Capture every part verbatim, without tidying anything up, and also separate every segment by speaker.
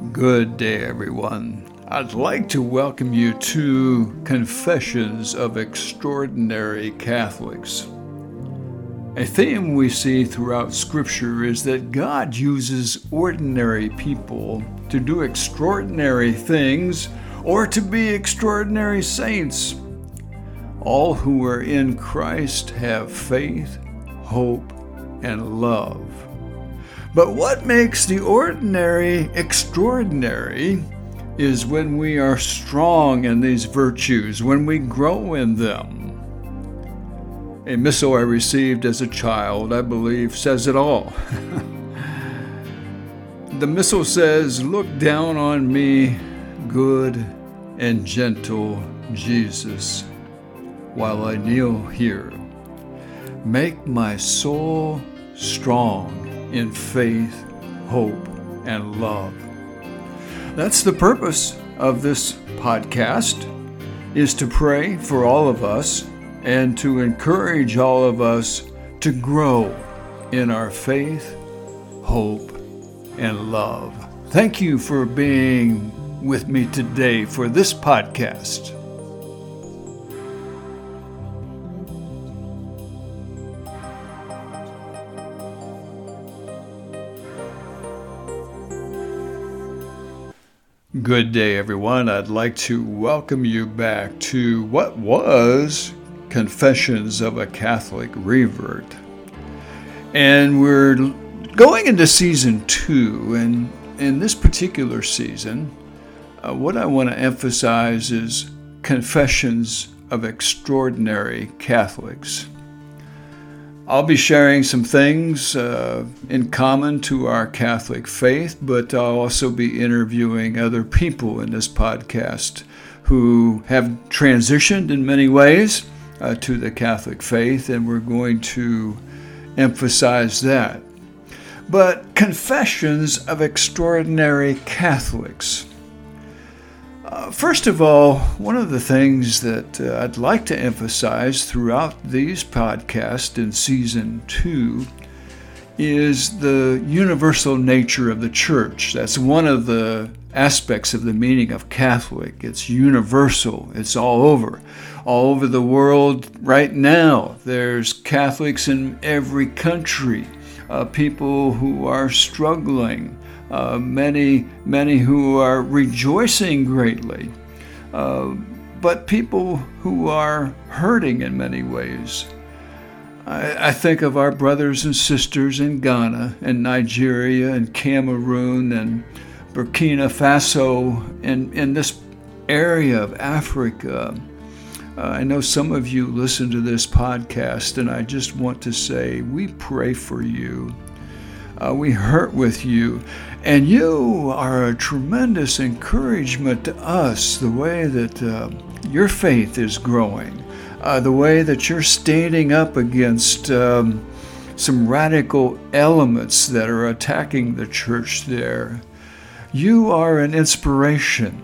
Speaker 1: Good day, everyone. I'd like to welcome you to Confessions of Extraordinary Catholics. A theme we see throughout Scripture is that God uses ordinary people to do extraordinary things or to be extraordinary saints. All who are in Christ have faith, hope, and love. But what makes the ordinary extraordinary is when we are strong in these virtues, when we grow in them. A missal I received as a child, I believe, says it all. The missal says, "Look down on me, good and gentle Jesus, while I kneel here. Make my soul strong in faith, hope, and love." That's the purpose of this podcast, is to pray for all of us and to encourage all of us to grow in our faith, hope, and love. Thank you for being with me today for this podcast. Good day, everyone. I'd like to welcome you back to what was Confessions of a Catholic Revert. And we're going into season two, and in this particular season, uh, what I want to emphasize is Confessions of Extraordinary Catholics. I'll be sharing some things uh, in common to our Catholic faith, but I'll also be interviewing other people in this podcast who have transitioned in many ways uh, to the Catholic faith, and we're going to emphasize that. But Confessions of Extraordinary Catholics. Uh, first of all, one of the things that uh, I'd like to emphasize throughout these podcasts in season two is the universal nature of the church. That's one of the aspects of the meaning of Catholic. It's universal. It's all over. All over the world right now. There's Catholics in every country, uh, people who are struggling. Uh, many, many who are rejoicing greatly, uh, but people who are hurting in many ways. I, I think of our brothers and sisters in Ghana and Nigeria and Cameroon and Burkina Faso and in this area of Africa. Uh, I know some of you listen to this podcast, and I just want to say we pray for you. Uh, we hurt with you, and you are a tremendous encouragement to us, the way that uh, your faith is growing, uh, the way that you're standing up against um, some radical elements that are attacking the church there. You are an inspiration.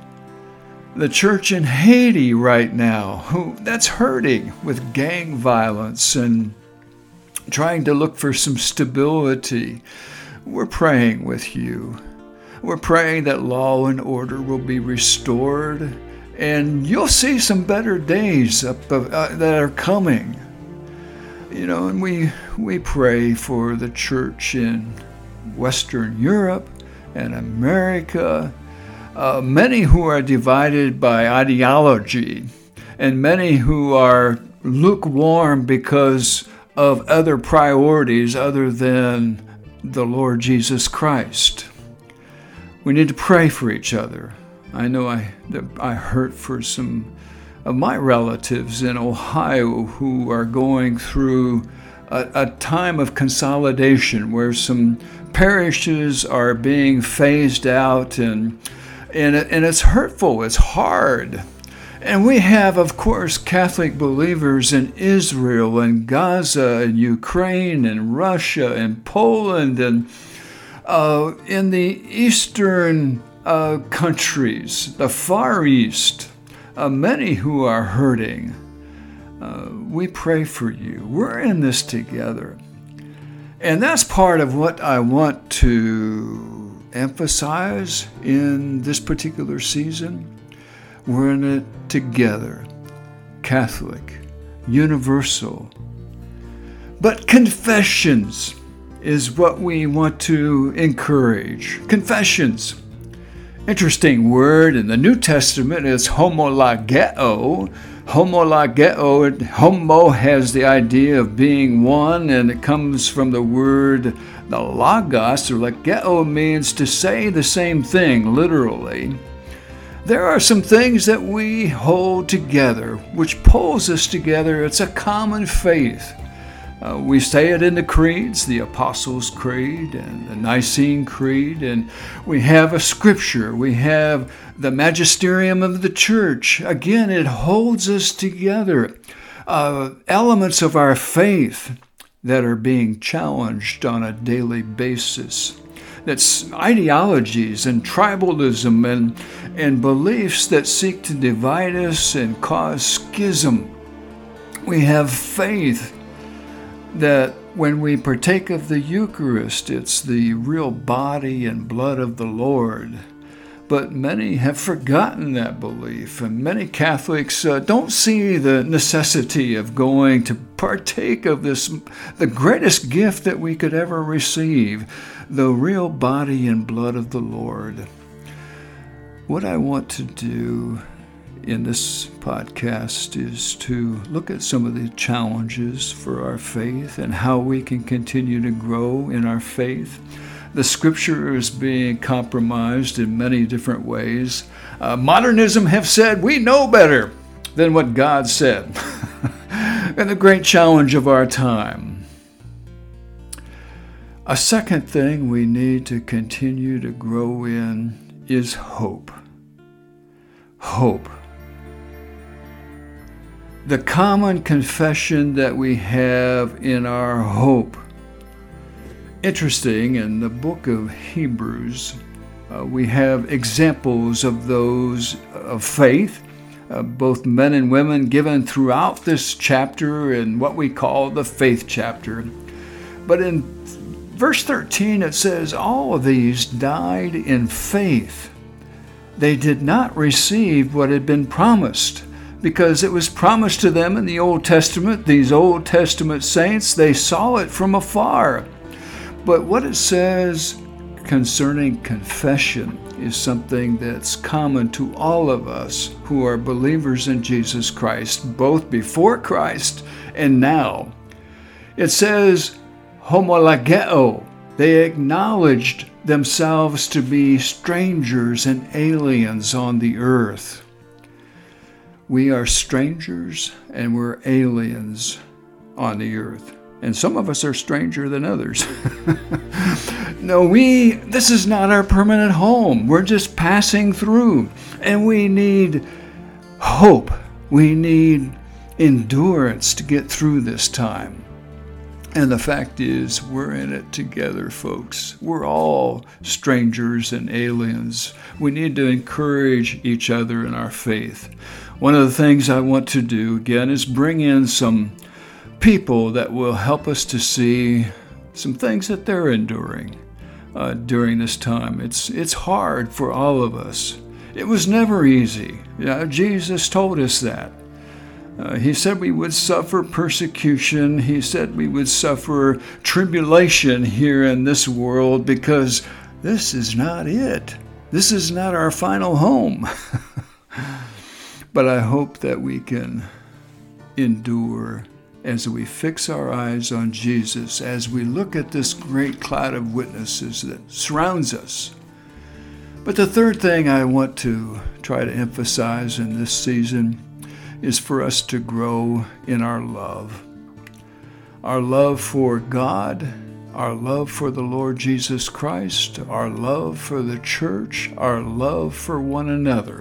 Speaker 1: The church in Haiti right now, who that's hurting with gang violence and trying to look for some stability. We're praying with you. We're praying that law and order will be restored, and you'll see some better days up, uh, that are coming. You know, and we we pray for the church in Western Europe and America, uh, many who are divided by ideology, and many who are lukewarm because of other priorities other than the Lord Jesus Christ. We need to pray for each other. I know I I hurt for some of my relatives in Ohio who are going through a, a time of consolidation where some parishes are being phased out, and and it, and it's hurtful. It's hard. And we have, of course, Catholic believers in Israel and Gaza and Ukraine and Russia and Poland and uh, in the eastern uh, countries, the Far East, uh, many who are hurting. Uh, we pray for you. We're in this together. And that's part of what I want to emphasize in this particular season? We're in it together. Catholic, universal. But confessions is what we want to encourage. Confessions. Interesting word in the New Testament is homologeo. Homologeo, homo has the idea of being one, and it comes from the word the logos, or logeo means to say the same thing, literally. There are some things that we hold together, which pulls us together. It's a common faith. Uh, we say it in the creeds, the Apostles' Creed and the Nicene Creed, and we have a scripture. We have the magisterium of the church. Again, it holds us together. Uh, elements of our faith that are being challenged on a daily basis. That's ideologies and tribalism and, and beliefs that seek to divide us and cause schism. We have faith that when we partake of the Eucharist, it's the real body and blood of the Lord. But many have forgotten that belief, and many Catholics uh, don't see the necessity of going to partake of this, the greatest gift that we could ever receive, the real body and blood of the Lord. What I want to do in this podcast is to look at some of the challenges for our faith and how we can continue to grow in our faith. The scripture is being compromised in many different ways. Uh, modernism have said we know better than what God said. And the great challenge of our time. A second thing we need to continue to grow in is hope. Hope. The common confession that we have in our hope. Interesting, in the book of Hebrews, uh, we have examples of those of faith, uh, both men and women, given throughout this chapter in what we call the faith chapter. But in verse thirteen, it says, all of these died in faith. They did not receive what had been promised, because it was promised to them in the Old Testament. These Old Testament saints, they saw it from afar. But what it says concerning confession is something that's common to all of us who are believers in Jesus Christ, both before Christ and now. It says, homologeo. They acknowledged themselves to be strangers and aliens on the earth. We are strangers and we're aliens on the earth. And some of us are stranger than others. No, we, this is not our permanent home. We're just passing through. And we need hope. We need endurance to get through this time. And the fact is, we're in it together, folks. We're all strangers and aliens. We need to encourage each other in our faith. One of the things I want to do, again, is bring in some people that will help us to see some things that they're enduring uh, during this time. It's it's hard for all of us. It was never easy. Yeah, Jesus told us that. Uh, he said we would suffer persecution. He said we would suffer tribulation here in this world because this is not it. This is not our final home. But I hope that we can endure as we fix our eyes on Jesus, as we look at this great cloud of witnesses that surrounds us. But the third thing I want to try to emphasize in this season is for us to grow in our love. Our love for God, our love for the Lord Jesus Christ, our love for the church, our love for one another.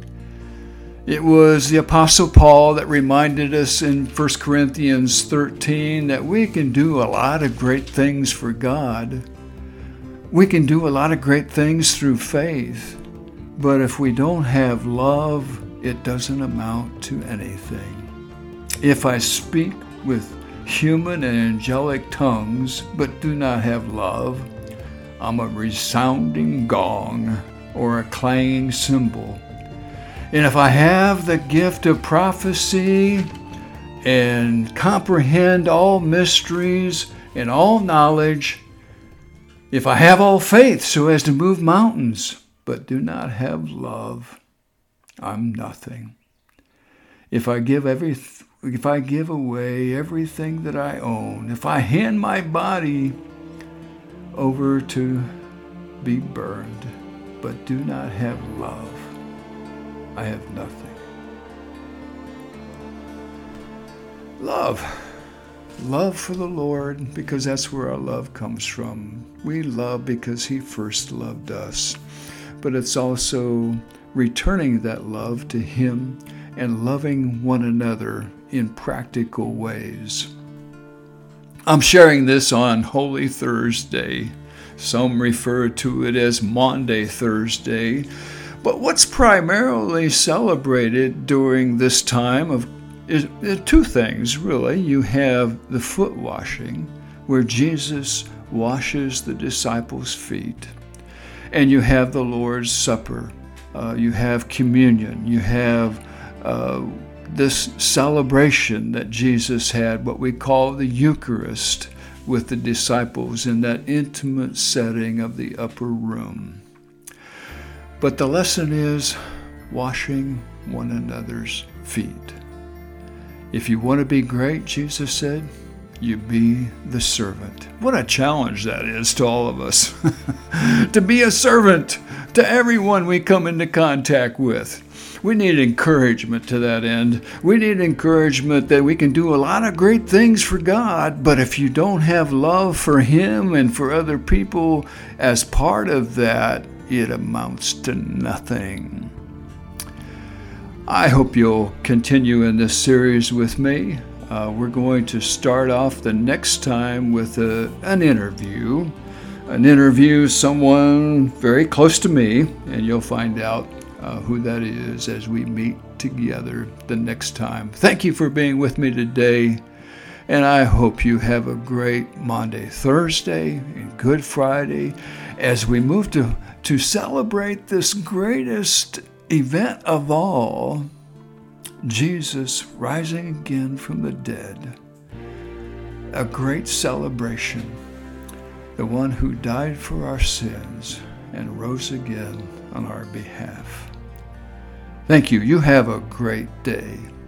Speaker 1: It was the Apostle Paul that reminded us in First Corinthians thirteen that we can do a lot of great things for God. We can do a lot of great things through faith. But if we don't have love, it doesn't amount to anything. If I speak with human and angelic tongues, but do not have love, I'm a resounding gong or a clanging cymbal. And if I have the gift of prophecy and comprehend all mysteries and all knowledge, if I have all faith so as to move mountains, but do not have love, I'm nothing. If I give every, if I give away everything that I own, if I hand my body over to be burned, but do not have love, I have nothing. Love. Love for the Lord, because that's where our love comes from. We love because He first loved us. But it's also returning that love to Him and loving one another in practical ways. I'm sharing this on Holy Thursday. Some refer to it as Maundy Thursday. But what's primarily celebrated during this time of is, is two things, really. You have the foot washing, where Jesus washes the disciples' feet. And you have the Lord's Supper. Uh, you have communion. You have uh, this celebration that Jesus had, what we call the Eucharist, with the disciples in that intimate setting of the upper room. But the lesson is washing one another's feet. If you want to be great, Jesus said, you be the servant. What a challenge that is to all of us. To be a servant to everyone we come into contact with. We need encouragement to that end. We need encouragement that we can do a lot of great things for God, but if you don't have love for Him and for other people as part of that, it amounts to nothing. I hope you'll continue in this series with me. Uh, we're going to start off the next time with a, an interview. An interview, someone very close to me, and you'll find out uh, who that is as we meet together the next time. Thank you for being with me today, and I hope you have a great Maundy Thursday and Good Friday as we move to, to celebrate this greatest event of all, Jesus rising again from the dead. A great celebration. The one who died for our sins and rose again on our behalf. Thank you. You have a great day.